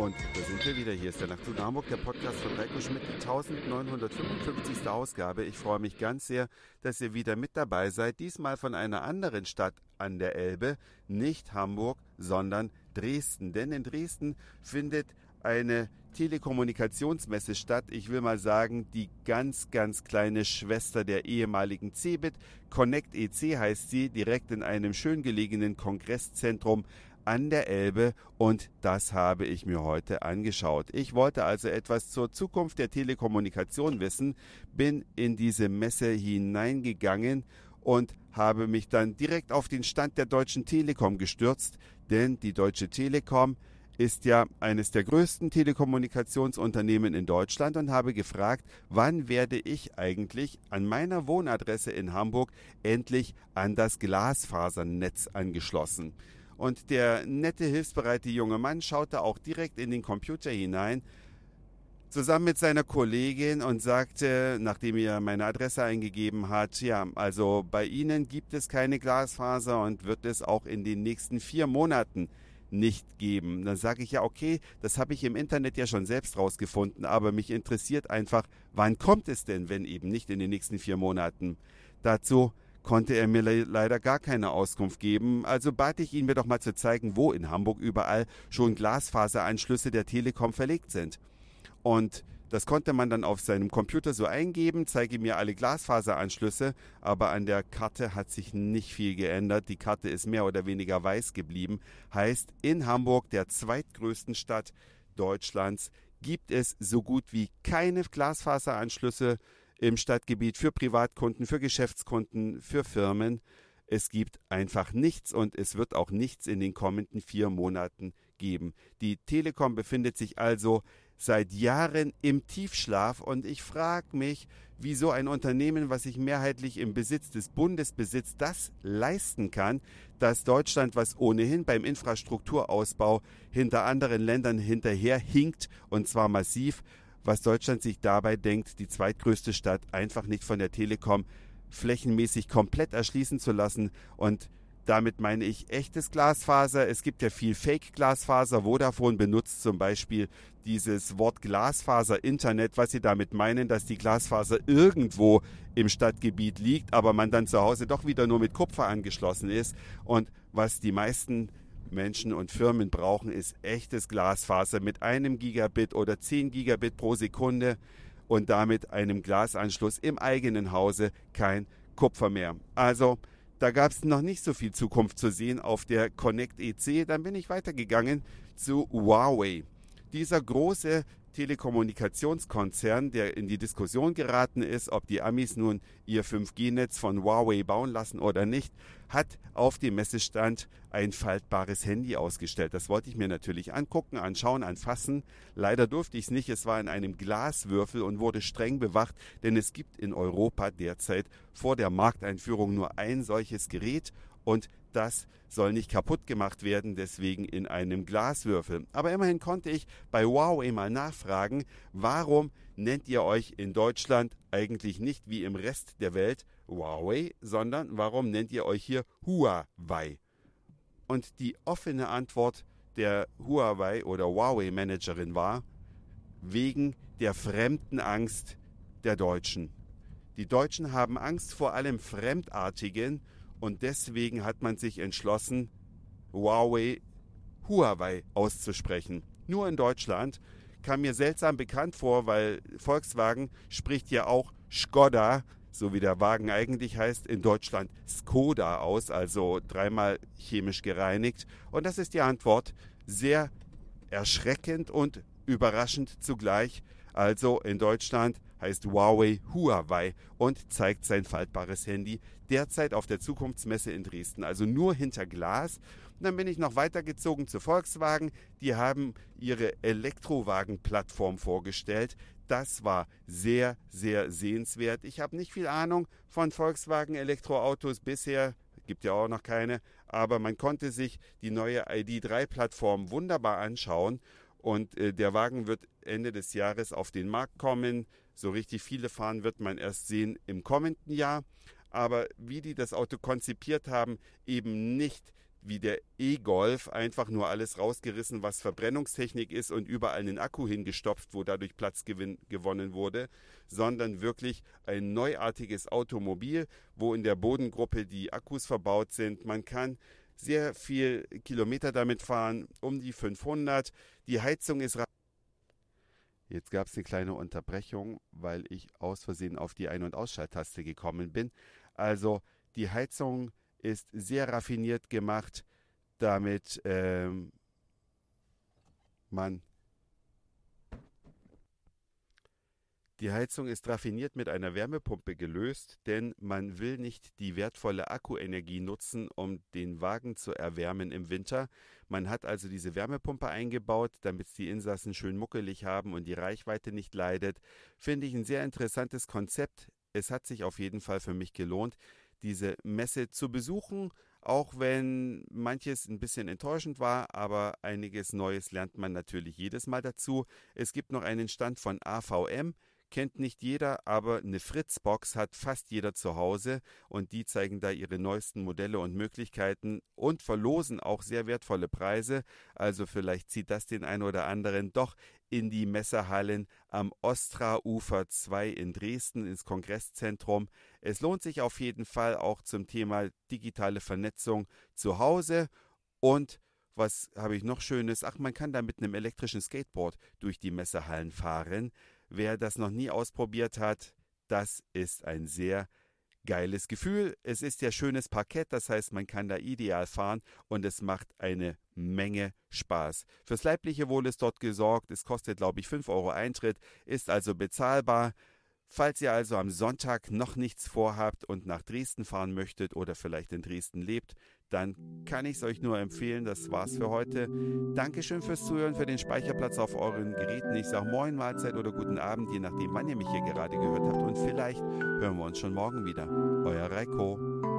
Und da sind wir wieder. Hier ist der Nacht zu Hamburg, der Podcast von Reiko Schmidt, die 1955. Ausgabe. Ich freue mich ganz sehr, dass ihr wieder mit dabei seid. Diesmal von einer anderen Stadt an der Elbe, nicht Hamburg, sondern Dresden. Denn in Dresden findet eine Telekommunikationsmesse statt. Ich will mal sagen, die ganz, ganz kleine Schwester der ehemaligen CeBIT. Connect EC heißt sie, direkt in einem schön gelegenen Kongresszentrum an der Elbe, und das habe ich mir heute angeschaut. Ich wollte also etwas zur Zukunft der Telekommunikation wissen, bin in diese Messe hineingegangen und habe mich dann direkt auf den Stand der Deutschen Telekom gestürzt, denn die Deutsche Telekom ist ja eines der größten Telekommunikationsunternehmen in Deutschland, und habe gefragt, wann werde ich eigentlich an meiner Wohnadresse in Hamburg endlich an das Glasfasernetz angeschlossen. Und der nette, hilfsbereite junge Mann schaute auch direkt in den Computer hinein, zusammen mit seiner Kollegin, und sagte, nachdem er meine Adresse eingegeben hat, ja, also bei Ihnen gibt es keine Glasfaser und wird es auch in den nächsten 4 Monaten nicht geben. Dann sage ich, ja, okay, das habe ich im Internet ja schon selbst rausgefunden, aber mich interessiert einfach, wann kommt es denn, wenn eben nicht in den nächsten 4 Monaten? Dazu konnte er mir leider gar keine Auskunft geben, also bat ich ihn, mir doch mal zu zeigen, wo in Hamburg überall schon Glasfaseranschlüsse der Telekom verlegt sind. Und das konnte man dann auf seinem Computer so eingeben, zeige mir alle Glasfaseranschlüsse, aber an der Karte hat sich nicht viel geändert. Die Karte ist mehr oder weniger weiß geblieben. Heißt, in Hamburg, der zweitgrößten Stadt Deutschlands, gibt es so gut wie keine Glasfaseranschlüsse im Stadtgebiet für Privatkunden, für Geschäftskunden, für Firmen. Es gibt einfach nichts, und es wird auch nichts in den kommenden 4 Monaten geben. Die Telekom befindet sich also seit Jahren im Tiefschlaf, und ich frage mich, wie so ein Unternehmen, was sich mehrheitlich im Besitz des Bundes besitzt, das leisten kann, dass Deutschland, was ohnehin beim Infrastrukturausbau hinter anderen Ländern hinterher hinkt, und zwar massiv, was Deutschland sich dabei denkt, die zweitgrößte Stadt einfach nicht von der Telekom flächenmäßig komplett erschließen zu lassen. Und damit meine ich echtes Glasfaser. Es gibt ja viel Fake-Glasfaser. Vodafone benutzt zum Beispiel dieses Wort Glasfaser-Internet, was sie damit meinen, dass die Glasfaser irgendwo im Stadtgebiet liegt, aber man dann zu Hause doch wieder nur mit Kupfer angeschlossen ist. Und was die meisten Menschen und Firmen brauchen, ist echtes Glasfaser mit 1 Gigabit oder 10 Gigabit pro Sekunde und damit einem Glasanschluss im eigenen Hause, kein Kupfer mehr. Also da gab es noch nicht so viel Zukunft zu sehen auf der Connect EC. Dann bin ich weitergegangen zu Huawei. Dieser große Telekommunikationskonzern, der in die Diskussion geraten ist, ob die Amis nun ihr 5G-Netz von Huawei bauen lassen oder nicht, hat auf dem Messestand ein faltbares Handy ausgestellt. Das wollte ich mir natürlich angucken, anschauen, anfassen. Leider durfte ich es nicht. Es war in einem Glaswürfel und wurde streng bewacht, denn es gibt in Europa derzeit vor der Markteinführung nur ein solches Gerät, und das soll nicht kaputt gemacht werden, deswegen in einem Glaswürfel. Aber immerhin konnte ich bei Huawei mal nachfragen, warum nennt ihr euch in Deutschland eigentlich nicht wie im Rest der Welt Huawei, sondern warum nennt ihr euch hier Huawei? Und die offene Antwort der Huawei oder Huawei-Managerin war, wegen der Fremdenangst der Deutschen. Die Deutschen haben Angst vor allem Fremdartigen, und deswegen hat man sich entschlossen, Huawei auszusprechen. Nur in Deutschland. Kam mir seltsam bekannt vor, weil Volkswagen spricht ja auch Škoda, so wie der Wagen eigentlich heißt, in Deutschland Skoda aus, also 3-mal chemisch gereinigt. Und das ist die Antwort. Sehr erschreckend und überraschend zugleich. Also in Deutschland heißt Huawei und zeigt sein faltbares Handy derzeit auf der Zukunftsmesse in Dresden, also nur hinter Glas. Und dann bin ich noch weitergezogen zu Volkswagen. Die haben ihre Elektrowagen-Plattform vorgestellt. Das war sehr, sehr sehenswert. Ich habe nicht viel Ahnung von Volkswagen-Elektroautos bisher, gibt ja auch noch keine, aber man konnte sich die neue ID.3-Plattform wunderbar anschauen. Und der Wagen wird Ende des Jahres auf den Markt kommen. So richtig viele fahren wird man erst sehen im kommenden Jahr. Aber wie die das Auto konzipiert haben, eben nicht wie der E-Golf einfach nur alles rausgerissen, was Verbrennungstechnik ist und überall einen Akku hingestopft, wo dadurch Platz gewonnen wurde, sondern wirklich ein neuartiges Automobil, wo in der Bodengruppe die Akkus verbaut sind. Man kann sehr viel Kilometer damit fahren, um die 500. Die Heizung ist... Jetzt gab es eine kleine Unterbrechung, weil ich aus Versehen auf die Ein- und Ausschalttaste gekommen bin. Also die Heizung ist sehr raffiniert gemacht, damit Die Heizung ist raffiniert mit einer Wärmepumpe gelöst, denn man will nicht die wertvolle Akkuenergie nutzen, um den Wagen zu erwärmen im Winter. Man hat also diese Wärmepumpe eingebaut, damit es die Insassen schön muckelig haben und die Reichweite nicht leidet. Finde ich ein sehr interessantes Konzept. Es hat sich auf jeden Fall für mich gelohnt, diese Messe zu besuchen, auch wenn manches ein bisschen enttäuschend war, aber einiges Neues lernt man natürlich jedes Mal dazu. Es gibt noch einen Stand von AVM. Kennt nicht jeder, aber eine Fritzbox hat fast jeder zu Hause und die zeigen da ihre neuesten Modelle und Möglichkeiten und verlosen auch sehr wertvolle Preise. Also vielleicht zieht das den einen oder anderen doch in die Messehallen am Ostra-Ufer 2 in Dresden ins Kongresszentrum. Es lohnt sich auf jeden Fall auch zum Thema digitale Vernetzung zu Hause. Und was habe ich noch Schönes? Ach, man kann da mit einem elektrischen Skateboard durch die Messehallen fahren. Wer das noch nie ausprobiert hat, das ist ein sehr geiles Gefühl. Es ist ja schönes Parkett, das heißt, man kann da ideal fahren und es macht eine Menge Spaß. Fürs leibliche Wohl ist dort gesorgt. Es kostet, glaube ich, 5 Euro Eintritt, ist also bezahlbar. Falls ihr also am Sonntag noch nichts vorhabt und nach Dresden fahren möchtet oder vielleicht in Dresden lebt, dann kann ich es euch nur empfehlen. Das war's für heute. Dankeschön fürs Zuhören, für den Speicherplatz auf euren Geräten. Ich sage Moin, Mahlzeit oder guten Abend, je nachdem, wann ihr mich hier gerade gehört habt. Und vielleicht hören wir uns schon morgen wieder. Euer Reiko.